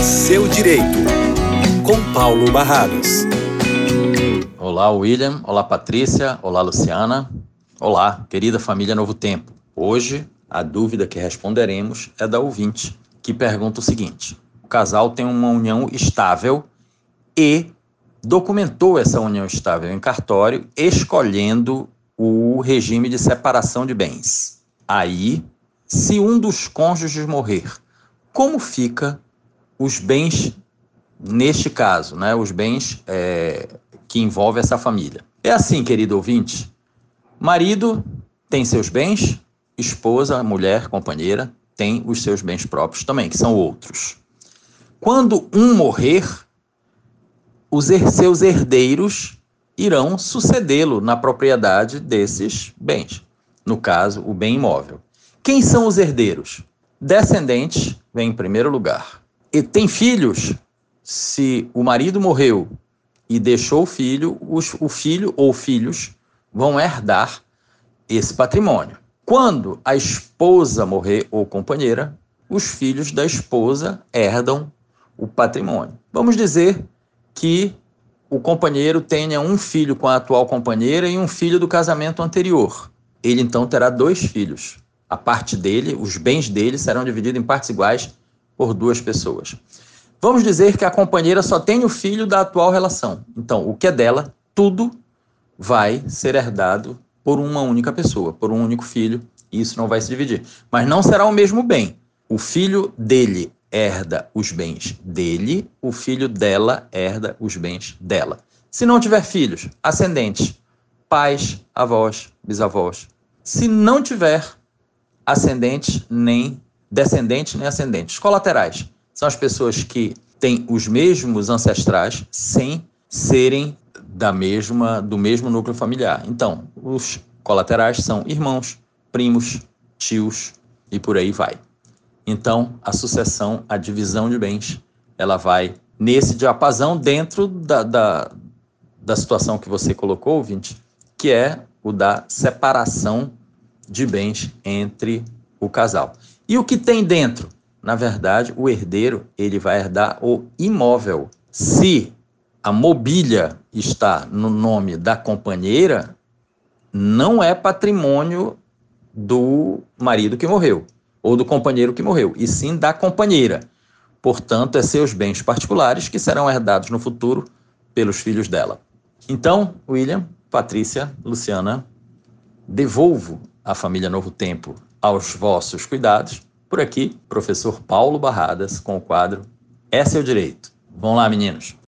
Seu Direito, com Paulo Barradas. Olá, William. Olá, Patrícia. Olá, Luciana. Olá, querida família Novo Tempo. Hoje, a dúvida que responderemos é da ouvinte, que pergunta o seguinte: o casal tem uma união estável e documentou essa união estável em cartório, escolhendo o regime de separação de bens. Aí, se um dos cônjuges morrer, como fica os bens, neste caso, né, os bens que envolvem essa família? É assim, querido ouvinte: marido tem seus bens, esposa, mulher, companheira, tem os seus bens próprios também, que são outros. Quando um morrer, os seus herdeiros irão sucedê-lo na propriedade desses bens. No caso, o bem imóvel. Quem são os herdeiros? Descendentes vem em primeiro lugar. E tem filhos? Se o marido morreu e deixou o filho, o filho ou filhos vão herdar esse patrimônio. Quando a esposa morrer ou companheira, os filhos da esposa herdam o patrimônio. Vamos dizer que o companheiro tenha um filho com a atual companheira e um filho do casamento anterior. Ele então terá 2 filhos. A parte dele, os bens dele serão divididos em partes iguais por 2 pessoas. Vamos dizer que a companheira só tem o filho da atual relação. Então, o que é dela, tudo vai ser herdado por uma única pessoa, por um único filho, e isso não vai se dividir. Mas não será o mesmo bem. O filho dele herda os bens dele, o filho dela herda os bens dela. Se não tiver filhos, ascendentes, pais, avós, bisavós. Se não tiver ascendentes, nem descendentes, nem ascendentes. Colaterais são as pessoas que têm os mesmos ancestrais sem serem do mesmo núcleo familiar. Então, os colaterais são irmãos, primos, tios e por aí vai. Então, a sucessão, a divisão de bens, ela vai nesse diapasão dentro da situação que você colocou, ouvinte, que é o da separação de bens entre o casal. E o que tem dentro? Na verdade, o herdeiro, ele vai herdar o imóvel. Se a mobília está no nome da companheira, não é patrimônio do marido que morreu, ou do companheiro que morreu, e sim da companheira. Portanto, é seus bens particulares que serão herdados no futuro pelos filhos dela. Então, William, Patrícia, Luciana, devolvo a família Novo Tempo aos vossos cuidados. Por aqui, professor Paulo Barradas, com o quadro É Seu Direito. Vão lá, meninos.